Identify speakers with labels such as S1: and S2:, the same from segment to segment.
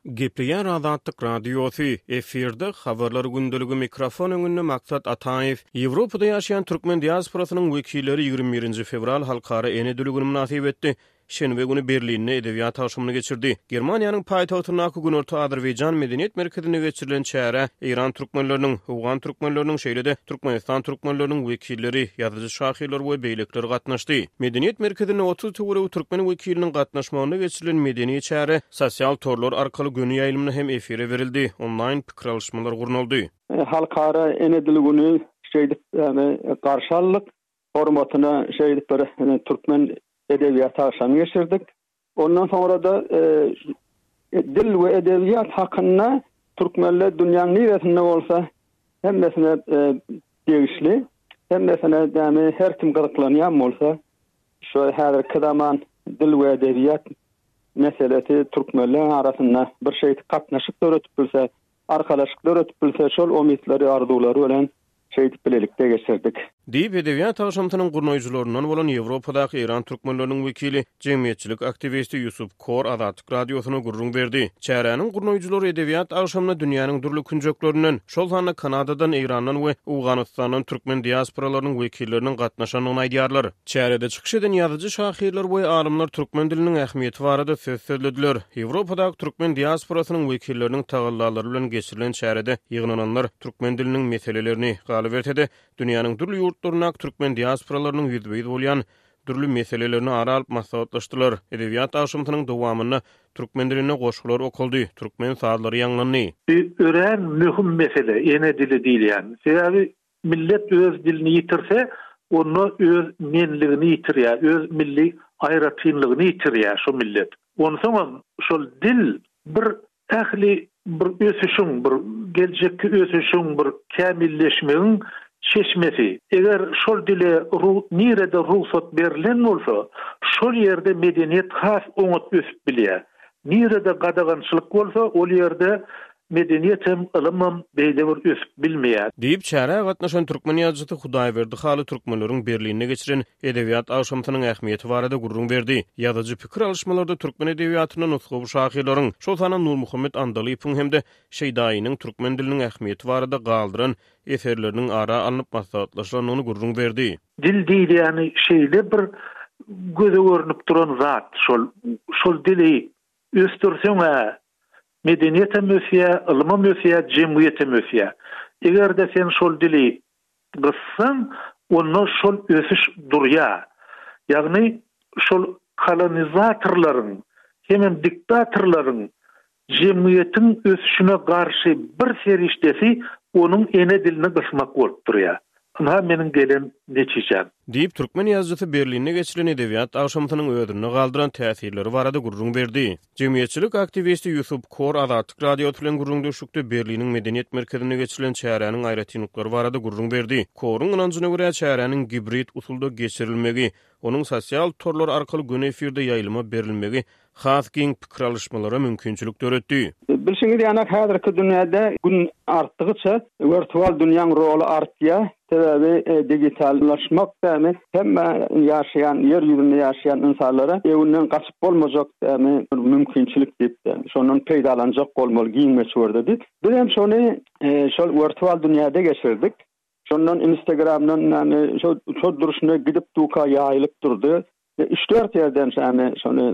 S1: Gepliýär Azatlyk radiosu efirde habarlar gündölügi mikrofon öňünde Maksat Ataev Ýewropada ýaşaýan türkmen diasporasynyň wekilleri 21 fevral halkara ene dülügüni münasip etdi. Şenbe günü Berlin'de edebiýat taşymyny geçirdi. Germaniýanyň paýtagtyna Günörtü Azerbaýjan medeniýet merkezine geçirilen çäre İran türkmenleriniň, Owgan türkmenleriniň şeýlede Türkmenistan türkmenleriniň wekilleri, ýazyjy şahyrlar we beýlekler gatnaşdy. Medeniýet merkezine 30 töwere türkmen wekiliniň gatnaşmagyna geçirilen medeni çäre sosial torlar arkaly günü ýaýlymyna hem efire berildi. Online pikir alışmalar gurnuldy.
S2: Halkara ene dülügüni garşy aldyk. Hormatyna bir türkmen edebiyat akşamı geçirdik. Ondan sonra da dil ve edebiyat hakkında Türkmenler dünyanın neresinde olsa hemmesine değişli, hemmesine her kim kılıklanan olsa şu her kıdaman dil ve edebiyat meselesi Türkmenler arasında bir şey katnaşık öğretip bilse, arkadaşlık öğretip bilse şol umidleri, arzuları olan bilelikde geçirdik.
S1: Diýip edebiyat taşymynyň gurnoýjylaryndan bolan Ýewropadaky İran türkmenleriniň wekili, jemgyýetçilik aktivisti Yusuf Kor Azatlyk radiosyna gurrun berdi. Çäräniň gurnoýjylary edebiyat taşymyny dünýäniň durly künjeklerinden, şol sany Kanadadan, Irandan we Owganystandan türkmen diasporalarynyň wekilleriniň gatnaşanyny aýdýarlar. Çärede çykyş eden ýazyjy şahyrlar we alymlar türkmen diliniň ähmiýeti barada söz söýlediler. Ýewropadaky türkmen diasporasynyň wekilleriniň tagallalary bilen geçirilen çärede ýygnananlar türkmen diliniň meselelerini galyp etdi. Dünýäniň durly ýurtlaryna türkmen diasporalarynyň ýüzbeýi bolýan durly meselelerini ara alyp maslahatlaşdylar. Edebiyat taşymynyň dowamyny türkmen diline goşgular okuldy. Türkmen sazlary ýanglandy.
S3: Ören mühim mesele, ene dili diýil ýani. Sebäbi millet öz dilini ýitirse, onu öz menligini ýitirýär, öz milli aýratynlygyny ýitirýär şu millet. Onsoň şol dil bir ähli bir ösüşüň, bir geljekki ösüşüň, bir kämilleşmegiň çeşmesi. Eger şol dile nirede ruhsat berilen bolsa, şol ýerde medeniýet has oňat ösüp bilýär. Nirede gadagançylyk bolsa, ol ýerde medeniýet hem ylym hem beýle bir ösüp bilmeýär.
S1: Diýip çäre gatnaşan türkmen ýazgysy Hudaýberdi haly türkmenleriň Berlinne geçiren edebiyat awşamynyň ähmiýeti barada gurrun berdi. Ýazyjy pikir alışmalarda türkmen edebiýatyna nutgawy şahyrlaryň, şol sanan Nurmuhammed Andalypyň hemde Şeýdaýynyň türkmen diliniň ähmiýeti barada galdyran eserleriniň ara alınıp maslahatlaşanyny gurrun berdi.
S3: Dil diýil ýani şeýle bir göze görünüp duran zat, şol dili östürseň medeniýet mösiýä, ylym mösiýä, jemgyýet mösiýä. Eger de sen şol dili gyssaň, onu şol ösüş durýar. Ýagny şol kolonizatorlaryň, hem diktatorlaryň jemgyýetiň ösüşine garşy bir serişdesi onun ene dilini gysmak bolup durýar. Ana meniň gelen neçiçem.
S1: Diýip türkmen ýazgysy Berlinne geçirilen edebiyat awşamynyň ödünni galdyran täsirleri barada gurrun berdi. Jemgyýetçilik aktivisti Yusuf Kor Azatlyk radiosu bilen gurrun düşükde Berliniň medeniýet merkezine geçirilen çäräniň aýratynlyklary barada gurrun berdi. Koruň ynanjyna görä çäräniň gibrit usulda geçirilmegi, onuň sosial torlar arkaly gün efirde ýaýlyma berilmegi has giň pikir alışmalara mümkinçilik töretdi.
S2: Bilşiňiz ýa-da häzirki dünýäde gün artdygyça virtual dünýäň rolu artýar. Sebäbi digitallaşmak dämi hemme ýaşaýan, ýer ýüzünde ýaşaýan insanlara ewünden gaçyp bolmajak dämi mümkinçilik diýip, şondan peýdalanjak bolmaly giňme çöwürdi. Biz hem şonu şol virtual dünýäde geçirdik. Şondan Instagramdan şol duruşuna gidip duka ýaýlyp durdy. 3-4 ýerden şonu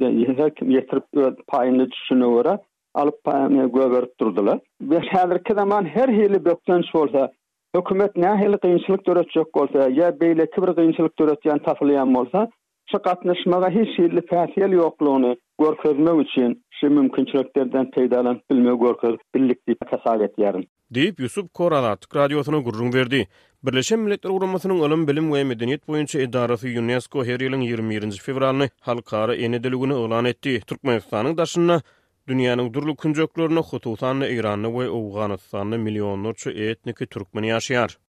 S2: ýetirip paýyny düşünýär, alyp göwerip durdylar. Ve häzirki zaman her hili böklenç bolsa, hökümet nähili kynçylyk töretjek bolsa, ýa beýle bir kynçylyk töretýän tapylýan bolsa, şu gatnaşmaga hiç hili täsir ýoklugyny görkezmek üçin şu mümkinçiliklerden peýdalanyp bilmek görkez birlikde tasawwur etýärin.
S1: Diýip Yusuf Kor Azatlyk radiosyna gurrun berdi. Birleşen Milletler Guramasynyň Ilm, Bilim we Medeniýet boýunça edarasy UNESCO her ýylyň 21 fevralyny halkara ene diligini elan etdi. Türkmenistanyň daşyna dünýäniň durly künjeklerine hususan Iranyny we Owganystyny millionlarça etniki türkmen ýaşaýar.